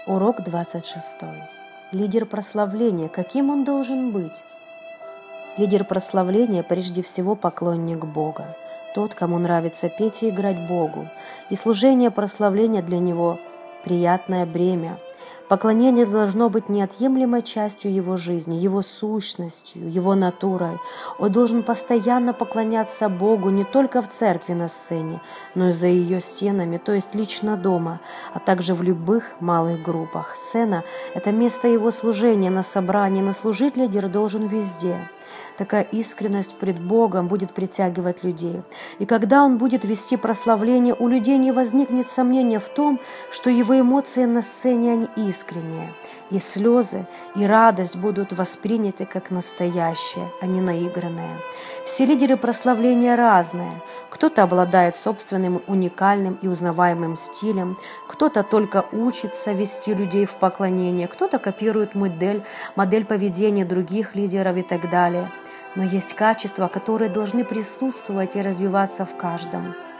Урок 26. Лидер прославления. Каким он должен быть? Лидер прославления прежде всего поклонник Бога. Тот, кому нравится петь и играть Богу. И служение прославления для него – приятное бремя. Поклонение должно быть неотъемлемой частью его жизни, его сущностью, его натурой. Он должен постоянно поклоняться Богу не только в церкви на сцене, но и за ее стенами, то есть лично дома, а также в любых малых группах. Сцена – это место его служения на собрании, но служить лидер должен везде. Такая искренность пред Богом будет притягивать людей. И когда он будет вести прославление, у людей не возникнет сомнения в том, что его эмоции на сцене они искренние. И слезы, и радость будут восприняты как настоящие, а не наигранные. Все лидеры прославления разные. Кто-то обладает собственным уникальным и узнаваемым стилем, кто-то только учится вести людей в поклонение, кто-то копирует модель поведения других лидеров и так далее. Но есть качества, которые должны присутствовать и развиваться в каждом.